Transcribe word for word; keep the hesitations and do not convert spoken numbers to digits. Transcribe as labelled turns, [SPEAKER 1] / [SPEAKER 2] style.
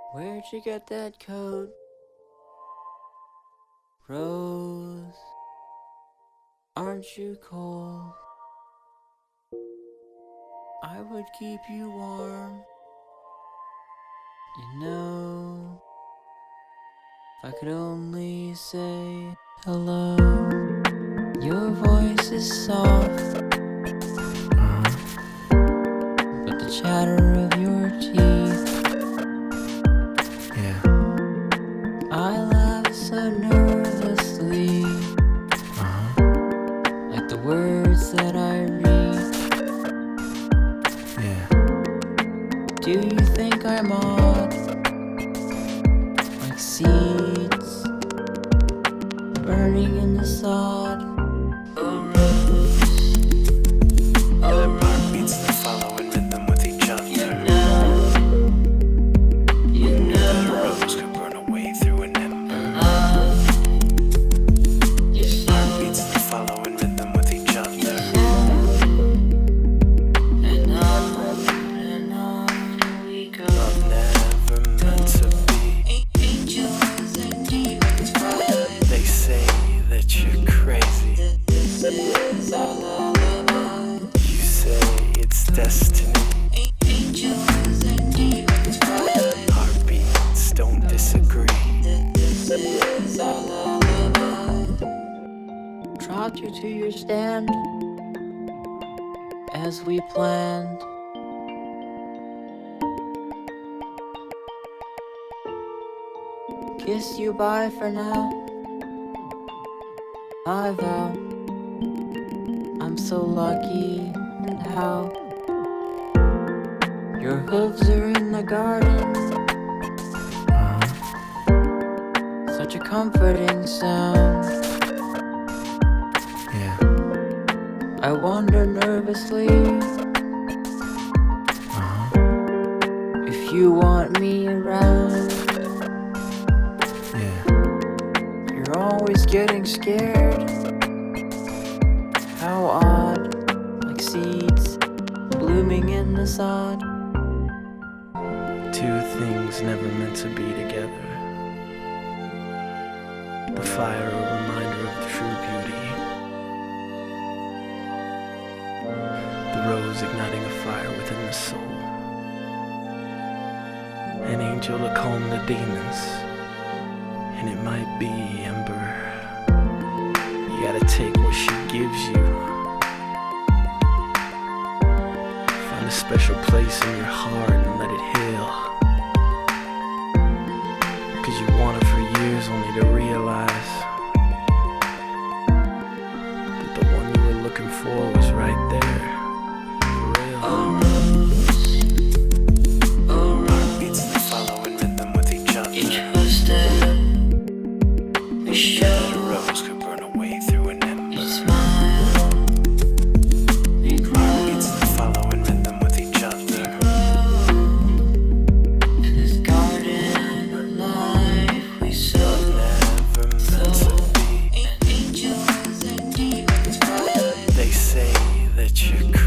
[SPEAKER 1] Where'd you get that coat, Rose? Aren't you cold? I would keep you warm, you know, if I could only say hello. Your voice is soft, but the chatter of your teeth,
[SPEAKER 2] Yeah.
[SPEAKER 1] I laugh so nervously,
[SPEAKER 2] Uh-huh.
[SPEAKER 1] like the words that I read.
[SPEAKER 2] Yeah.
[SPEAKER 1] Do you think I'm odd, like seeds burning in the sod? Oh, Rose, oh,
[SPEAKER 2] Heartbeats that follow in rhythm with each other.
[SPEAKER 1] you know, you
[SPEAKER 2] A
[SPEAKER 1] know,
[SPEAKER 2] rose could burn away through an ember.
[SPEAKER 1] love, you so,
[SPEAKER 2] Heartbeats that follow in rhythm with each other.
[SPEAKER 1] and on and on we go.
[SPEAKER 2] Love never meant to be.
[SPEAKER 1] Angels and demons fight.
[SPEAKER 2] They say that you're crazy.
[SPEAKER 1] This is our lullaby.
[SPEAKER 2] You say it's destiny.
[SPEAKER 1] Angels and demons fight.
[SPEAKER 2] Heartbeats don't disagree.
[SPEAKER 1] This is our lullaby. Trot you to your stand as we planned. Kiss you bye for now. I vow I'm so lucky, and how your hooves are in the garden.
[SPEAKER 2] Uh-huh.
[SPEAKER 1] Such a comforting sound.
[SPEAKER 2] Yeah.
[SPEAKER 1] I wonder nervously
[SPEAKER 2] Uh-huh.
[SPEAKER 1] if you want me around.
[SPEAKER 2] Yeah.
[SPEAKER 1] You're always getting scared. How odd, like seeds blooming in the sod.
[SPEAKER 2] Two things never meant to be together. The fire, a reminder of true beauty. The rose igniting a fire within the soul. An angel to calm the demons. And it might be Ember. You gotta take what she gives you. Find a special place in your heart and let it heal. Cause you wanted for years only to realize that the one you were looking for was right there. For real.
[SPEAKER 1] Oh, Rose, oh,
[SPEAKER 2] Heartbeats that follow in rhythm with each other.
[SPEAKER 1] you trusted, you
[SPEAKER 2] A
[SPEAKER 1] showed,
[SPEAKER 2] rose could burn away through an ember.
[SPEAKER 1] you smiled, you
[SPEAKER 2] Heartbeats
[SPEAKER 1] grew,
[SPEAKER 2] that follow in rhythm with each other.
[SPEAKER 1] in this garden of life we sow.
[SPEAKER 2] Never meant to be.
[SPEAKER 1] And angels and demons fight.
[SPEAKER 2] They say that you're